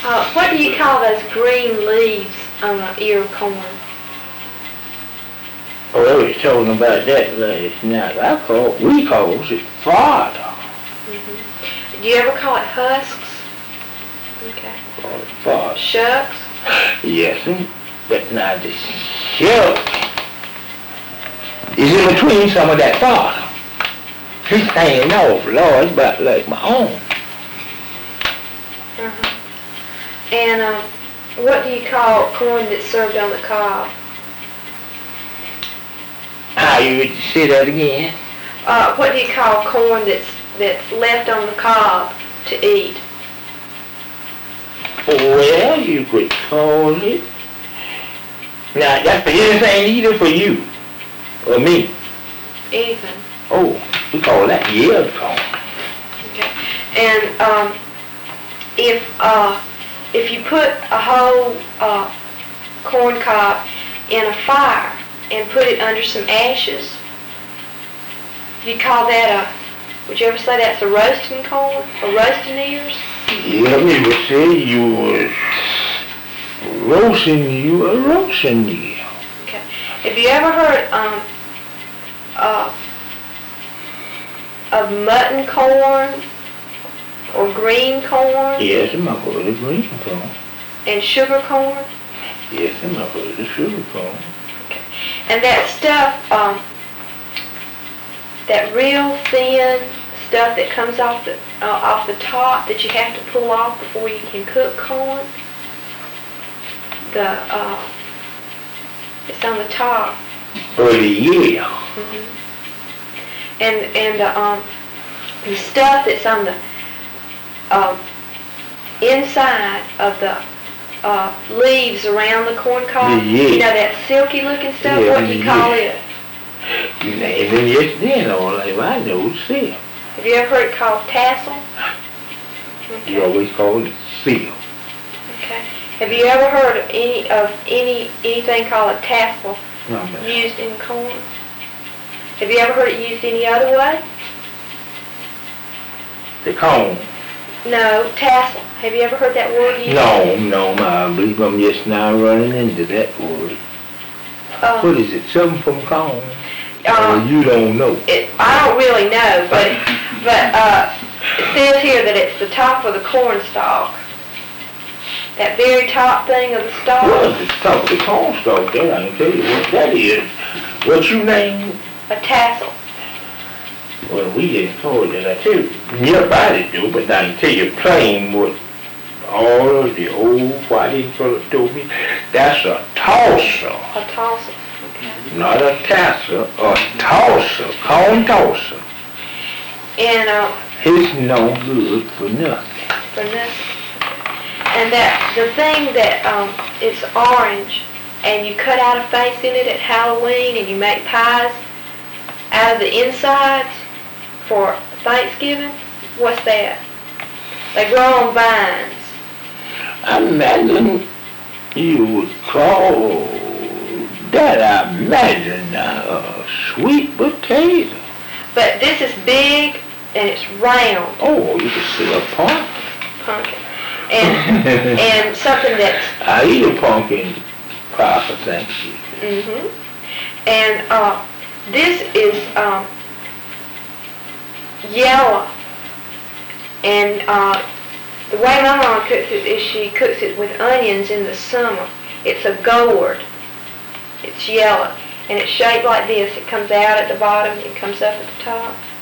What do you call those green leaves on an ear of corn? Oh, I was talking about that last night. We call it fodder. Do you ever call it husks? Okay. Call it fodder. Shucks? Yes, but now the shuck is in between some of that fodder. He's hanging off, Lord, it's about like my own. And what do you call corn that's served on the cob? How you would say that again? What do you call corn that's left on the cob to eat? Well, you could call it. Now, that's for anything, either for you or me. Anything. Oh, we call that yellow corn. Okay. And if you put a whole corn cob in a fire and put it under some ashes, you call that would you ever say that's a roasting corn or roasting ears? Yeah, we would say you were roasting you. Okay. Have you ever heard of mutton corn or green corn? Yes, I'm not heard of green corn. And sugar corn? Yes, I'm not heard of sugar corn. Okay. And that stuff, that real thin stuff that comes off the top that you have to pull off before you can cook corn, it's on the top. Oh, yeah. And the stuff that's on the inside of the leaves around the corn cob, you know, that silky looking stuff, what do you call it? And then yes, then all I know is seal. Have you ever heard it called tassel? Okay. You always call it seal. Okay. Have you ever heard of anything called a tassel used in corn? Have you ever heard it used any other way? The cone. No, tassel. Have you ever heard that word used? No, I believe I'm just now running into that word. What is it? Something from cone? Or you don't know? I don't really know, but it says here that it's the top of the corn stalk. That very top thing of the stalk. Well, it's the top of the corn stalk there. I can tell you what that is. What you name? A tassel. Well, we didn't call it that. I tell you, everybody do, but I can tell you plain what all of the old white fellas told me. That's a tosser. A tosser. Okay. Not a tassel, a tosser, corn tosser. And it's no good for nothing. For nothing. And that the thing that it's orange, and you cut out a face in it at Halloween, and you make pies out of the insides for Thanksgiving. What's that? They grow on vines. I imagine you would call that, I imagine, a sweet potato. But this is big and it's round. Oh, you could see a pumpkin. Pumpkin. And something that's... I eat a pumpkin pie for Thanksgiving. And this is yellow. And the way my mom cooks it is she cooks it with onions in the summer. It's a gourd. It's yellow. And it's shaped like this. It comes out at the bottom and it comes up at the top.